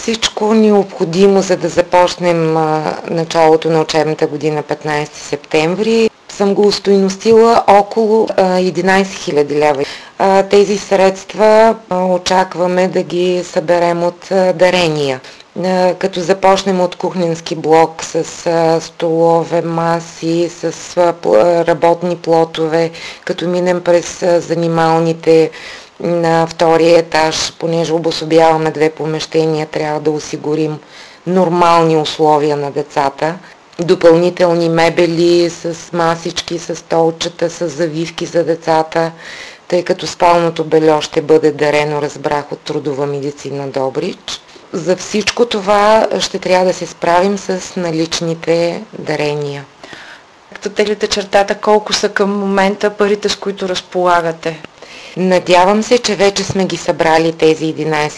Всичко необходимо, за да започнем началото на учебната година 15 септември, съм го остойностила около 11 000 лева. Тези средства очакваме да ги съберем от дарения. Като започнем от кухненски блок с столове, маси, с работни плотове, като минем през занималните на втория етаж, понеже обособяваме 2 помещения, трябва да осигурим нормални условия на децата. Допълнителни мебели с масички, с столчета, с завивки за децата, тъй като спалното бельо ще бъде дарено, разбрах, от Трудова медицина Добрич. За всичко това ще трябва да се справим с наличните дарения. Като телите чертата, колко са към момента парите, с които разполагате? Надявам се, че вече сме ги събрали тези 11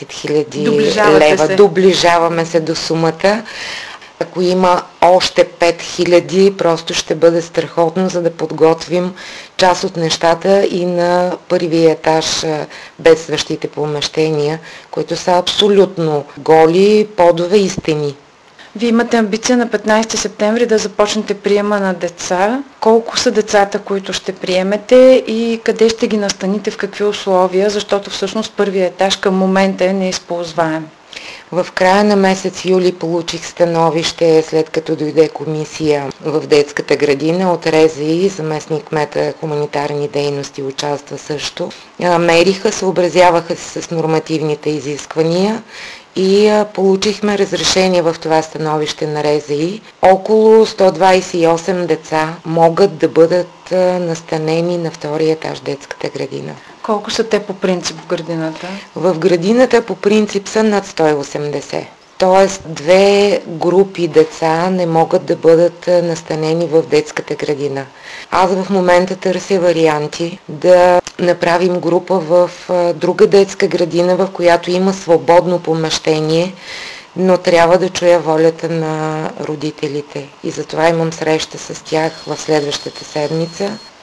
000 лева. Доближаваме се до сумата. Ако има още 5000, просто ще бъде страхотно, за да подготвим част от нещата и на първия етаж бедстващите помещения, които са абсолютно голи, подове и стени. Вие имате амбиция на 15 септември да започнете приема на деца. Колко са децата, които ще приемете и къде ще ги настаните, в какви условия, защото всъщност първият етаж към момента е неизползваем? В края на месец юли получих становище, след като дойде комисия в детската градина от РЗИ, заместник-кмета хуманитарни дейности участва също. Мериха, съобразяваха се с нормативните изисквания и получихме разрешение в това становище на РЗИ. Около 128 деца могат да бъдат настанени на втория етаж детската градина. Колко са те по принцип в градината? В градината по принцип са над 180. Тоест 2 групи деца не могат да бъдат настанени в детската градина. Аз в момента търся варианти да направим група в друга детска градина, в която има свободно помещение, но трябва да чуя волята на родителите. И затова имам среща с тях в следващата седмица.